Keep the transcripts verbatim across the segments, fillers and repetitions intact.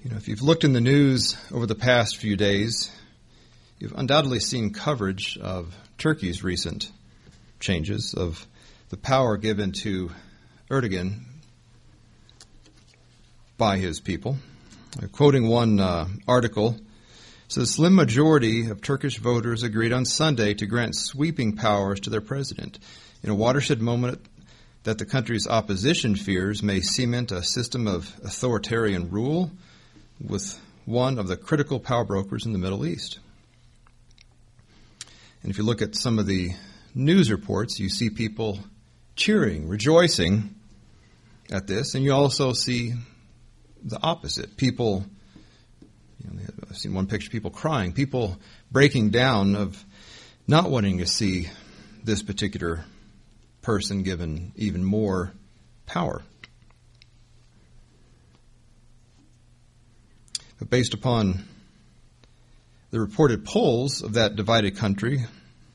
You know, if you've looked in the news over the past few days, you've undoubtedly seen coverage of Turkey's recent changes, of the power given to Erdogan by his people. Uh, quoting one uh, article, it says, a slim majority of Turkish voters agreed on Sunday to grant sweeping powers to their president in a watershed moment that the country's opposition fears may cement a system of authoritarian rule with one of the critical power brokers in the Middle East. And if you look at some of the news reports, you see people cheering, rejoicing at this, and you also see the opposite. People, you know, I've seen one picture, people crying, people breaking down of not wanting to see this particular person given even more power. But based upon the reported polls of that divided country,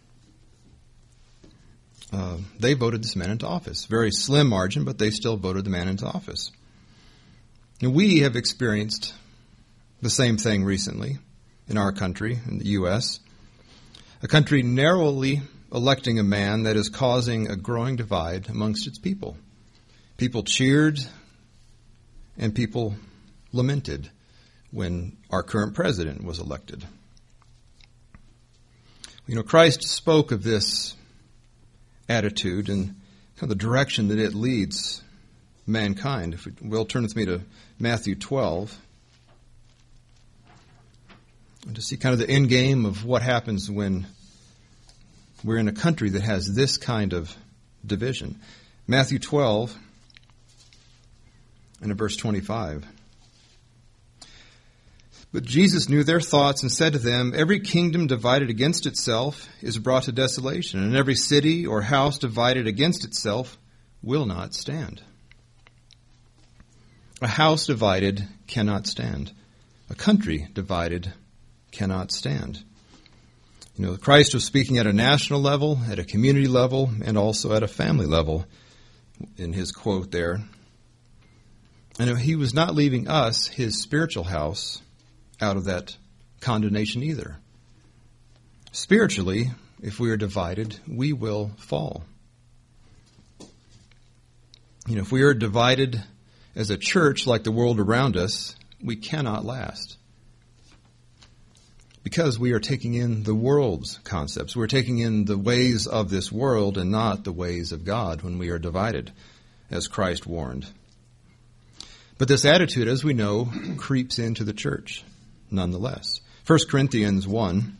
uh, they voted this man into office. Very slim margin, but they still voted the man into office. And we have experienced the same thing recently in our country, in the U S, a country narrowly electing a man that is causing a growing divide amongst its people. People cheered and people lamented when our current president was elected. You know, Christ spoke of this attitude and kind of the direction that it leads mankind. If we will, turn with me to Matthew twelve and to see kind of the end game of what happens when we're in a country that has this kind of division. Matthew twelve and in verse twenty-five. But Jesus knew their thoughts and said to them, every kingdom divided against itself is brought to desolation, and every city or house divided against itself will not stand. A house divided cannot stand. A country divided cannot stand. You know, Christ was speaking at a national level, at a community level, and also at a family level in his quote there. And he was not leaving us, his spiritual house, out of that condemnation either. Spiritually, if we are divided, we will fall. You know, if we are divided as a church like the world around us, we cannot last. Because we are taking in the world's concepts. We're taking in the ways of this world and not the ways of God when we are divided, as Christ warned. But this attitude, as we know, creeps into the church nonetheless. First Corinthians one.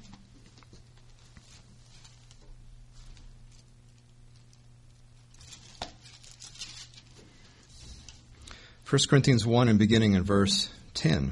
First Corinthians one and beginning in verse ten.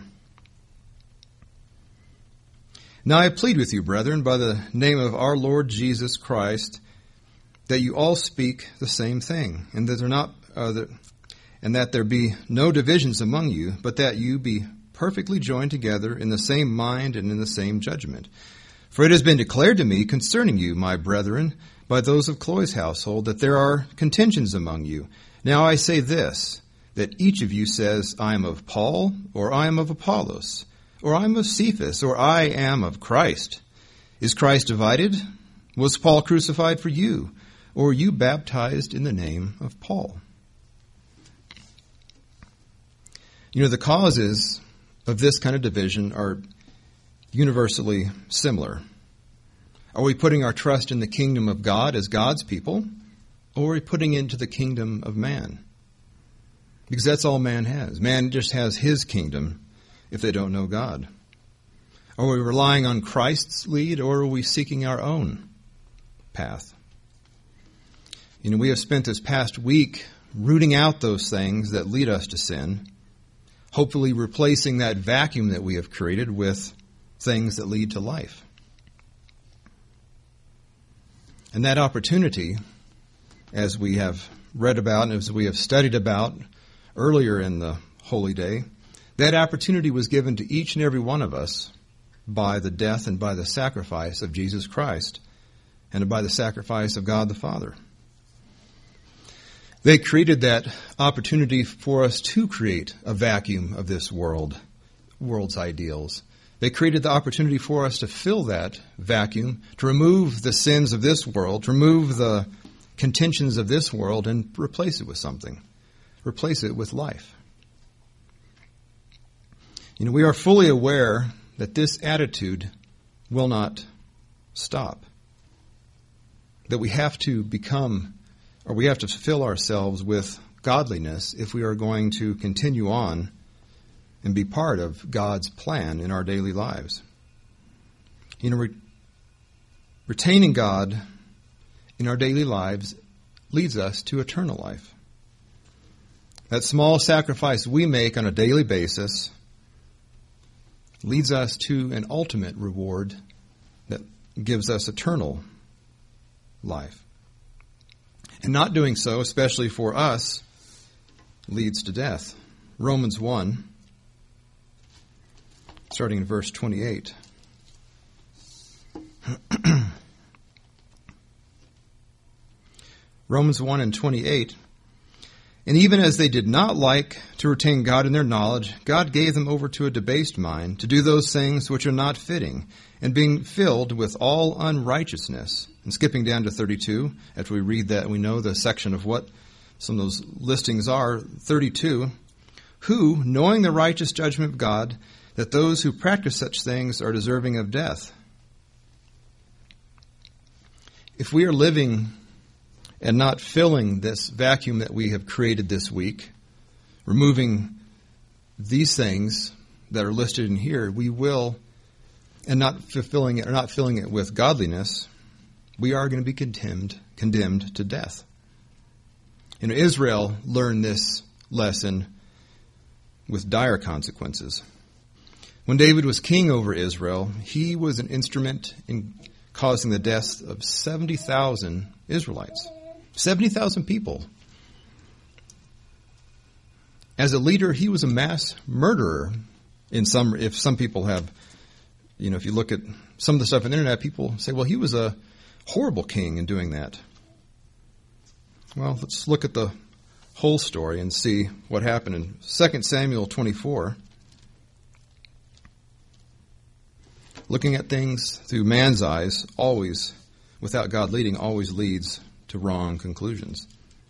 Now I plead with you, brethren, by the name of our Lord Jesus Christ, that you all speak the same thing, and that there not uh, that, and that there be no divisions among you, but that you be perfectly joined together in the same mind and in the same judgment. For it has been declared to me concerning you, my brethren, by those of Chloe's household, that there are contentions among you. Now I say this, that each of you says, I am of Paul, or I am of Apollos, or I am of Cephas, or I am of Christ. Is Christ divided? Was Paul crucified for you? Or were you baptized in the name of Paul? You know, the causes of this kind of division are universally similar. Are we putting our trust in the kingdom of God as God's people, or are we putting it into the kingdom of man? Because that's all man has. Man just has his kingdom if they don't know God. Are we relying on Christ's lead, or are we seeking our own path? You know, we have spent this past week rooting out those things that lead us to sin, hopefully replacing that vacuum that we have created with things that lead to life. And that opportunity, as we have read about and as we have studied about earlier in the Holy Day, that opportunity was given to each and every one of us by the death and by the sacrifice of Jesus Christ and by the sacrifice of God the Father. They created that opportunity for us to create a vacuum of this world world's ideals. They created the opportunity for us to fill that vacuum, to remove the sins of this world, to remove the contentions of this world, and replace it with something. Replace it with life. You know, we are fully aware that this attitude will not stop. That we have to become, or we have to fill ourselves with godliness if we are going to continue on and be part of God's plan in our daily lives. You know, re- retaining God in our daily lives leads us to eternal life. That small sacrifice we make on a daily basis leads us to an ultimate reward that gives us eternal life. And not doing so, especially for us, leads to death. Romans one, starting in verse twenty-eight. Romans one and twenty-eight. And even as they did not like to retain God in their knowledge, God gave them over to a debased mind to do those things which are not fitting, and being filled with all unrighteousness. And skipping down to thirty-two, after we read that, we know the section of what some of those listings are. thirty-two, who, knowing the righteous judgment of God, that those who practice such things are deserving of death. If we are living and not filling this vacuum that we have created this week, removing these things that are listed in here, we will, and not fulfilling it or not filling it with godliness, we are going to be condemned, condemned to death. You know, Israel learned this lesson with dire consequences. When David was king over Israel, he was an instrument in causing the deaths of seventy thousand Israelites. seventy thousand people. As a leader, he was a mass murderer. In some, if some people have, you know, if you look at some of the stuff on the internet, people say, well, he was a horrible king in doing that. Well, let's look at the whole story and see what happened in Second Samuel twenty-four. Looking at things through man's eyes, always, without God leading, always leads to wrong conclusions.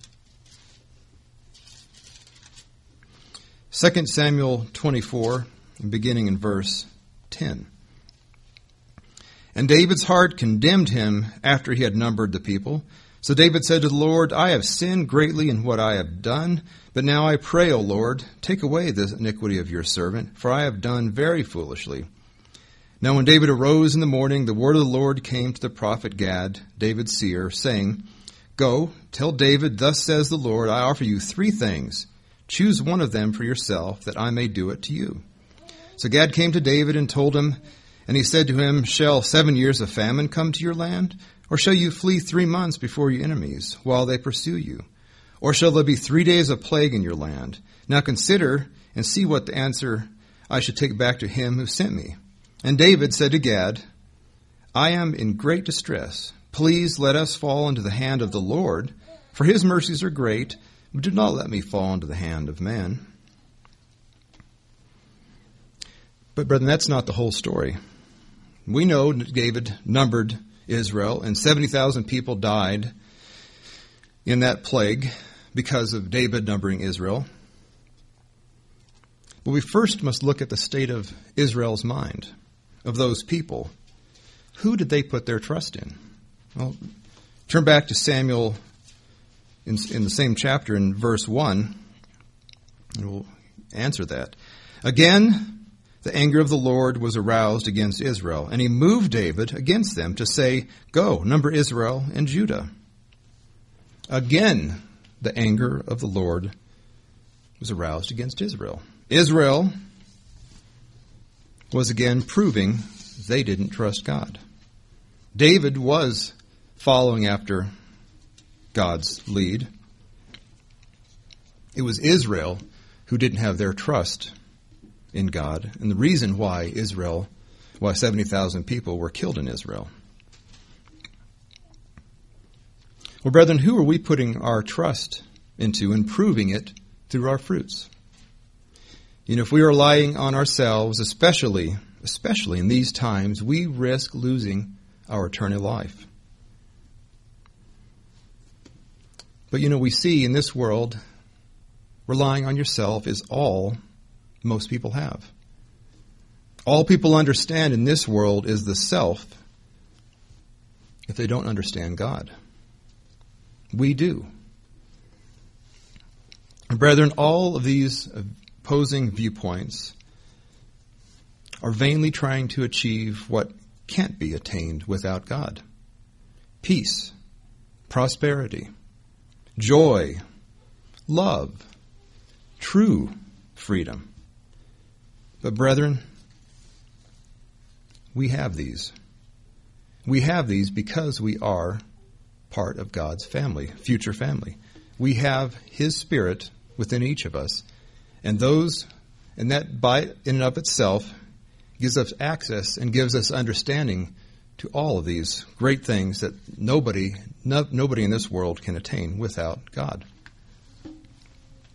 Second Samuel twenty-four, beginning in verse ten. And David's heart condemned him after he had numbered the people. So David said to the Lord, I have sinned greatly in what I have done, but now I pray, O Lord, take away the iniquity of your servant, for I have done very foolishly. Now when David arose in the morning, the word of the Lord came to the prophet Gad, David's seer, saying, Go, tell David, thus says the Lord, I offer you three things. Choose one of them for yourself, that I may do it to you. So Gad came to David and told him, and he said to him, Shall seven years of famine come to your land? Or shall you flee three months before your enemies, while they pursue you? Or shall there be three days of plague in your land? Now consider and see what the answer I should take back to him who sent me. And David said to Gad, I am in great distress. Please let us fall into the hand of the Lord, for his mercies are great, but do not let me fall into the hand of man. But brethren, that's not the whole story. We know that David numbered Israel, and seventy thousand people died in that plague because of David numbering Israel. But we first must look at the state of Israel's mind, of those people. Who did they put their trust in? Well, turn back to Samuel in, in the same chapter in verse one, and we'll answer that. Again, the anger of the Lord was aroused against Israel, and he moved David against them to say, Go, number Israel and Judah. Again, the anger of the Lord was aroused against Israel. Israel was again proving they didn't trust God. David was following after God's lead. It was Israel who didn't have their trust in God, and the reason why Israel, why seventy thousand people were killed in Israel. Well, brethren, who are we putting our trust into and proving it through our fruits? You know, if we are relying on ourselves, especially, especially in these times, we risk losing our eternal life. But, you know, we see in this world, relying on yourself is all most people have. All people understand in this world is the self if they don't understand God. We do. Brethren, all of these opposing viewpoints are vainly trying to achieve what can't be attained without God. Peace, prosperity, joy, love, true freedom. But brethren, we have these. We have these because we are part of God's family, future family. We have His Spirit within each of us, and those, and that by in and of itself gives us access and gives us understanding to all of these great things that nobody, no, nobody in this world can attain without God.